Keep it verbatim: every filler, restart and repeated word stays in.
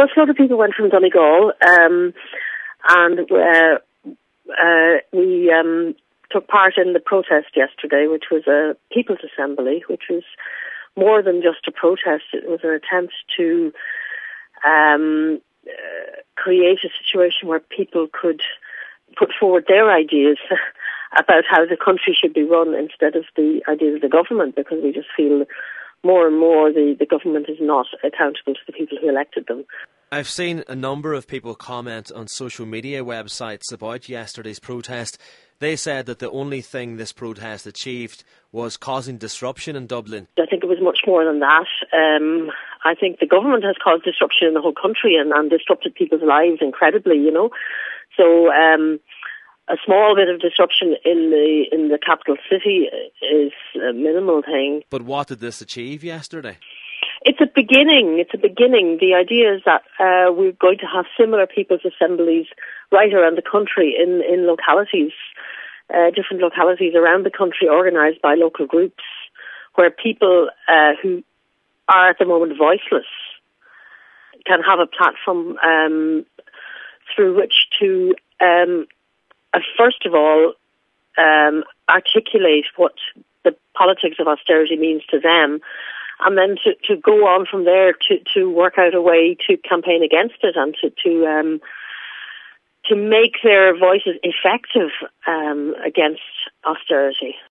busload of people went from Donegal, um, and uh, uh, we um, took part in the protest yesterday, which was a People's Assembly, which was more than just a protest. It was an attempt to um, uh, create a situation where people could put forward their ideas about how the country should be run instead of the ideas of the government, because we just feel more and more the, the government is not accountable to the people who elected them. I've seen a number of people comment on social media websites about yesterday's protest. They said that the only thing this protest achieved was causing disruption in Dublin. I think it was much more than that. Um, I think the government has caused disruption in the whole country and, and disrupted people's lives incredibly, you know. So um, a small bit of disruption in the in the capital city is a minimal thing. But what did this achieve yesterday? It's a beginning. It's a beginning. The idea is that uh, we're going to have similar people's assemblies right around the country in, in localities, uh, different localities around the country organised by local groups, where people uh, who are at the moment voiceless can have a platform um, through which to, um, uh, first of all, um, articulate what the politics of austerity means to them, and then to, to go on from there to, to work out a way to campaign against it and to to, um, to make their voices effective um, against austerity.